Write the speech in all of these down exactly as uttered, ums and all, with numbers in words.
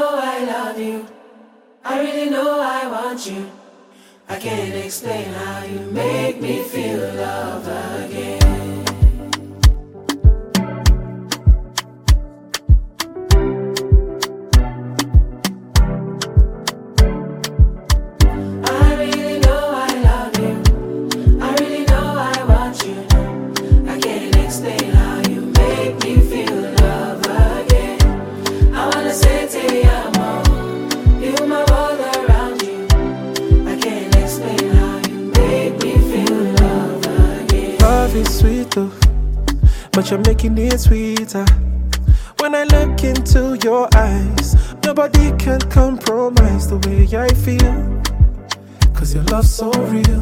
know I love you. I really know I want you. I can't explain how you make me feel love again. Sweet though, but you're making it sweeter. When I look into your eyes, nobody can compromise the way I feel. Cause your love's so real.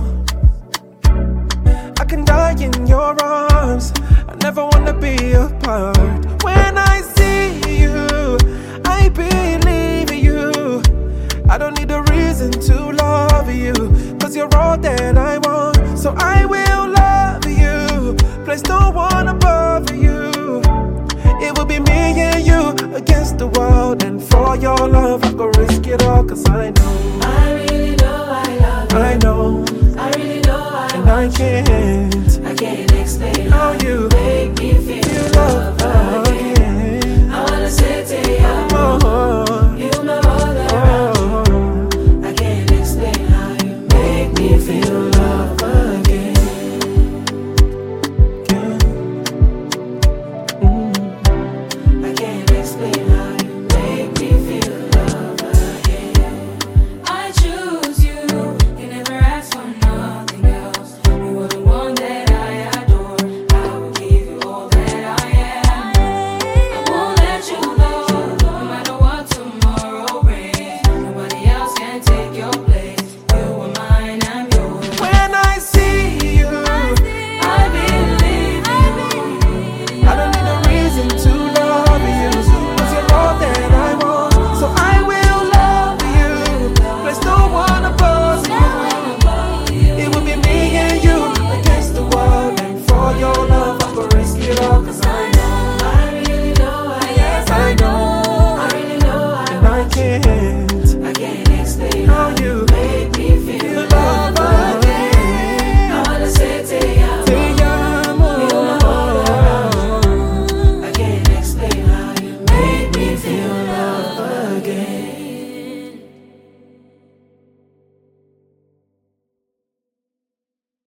I can die in your arms, I never wanna be apart. When I see you, I believe you. I don't need a reason to love you, cause you're all that I want. So I will love you, place no one above you. It will be me and you against the world. And for your love I go risk it all. Cause I know, I really know I love you. I know, I really know I and I can't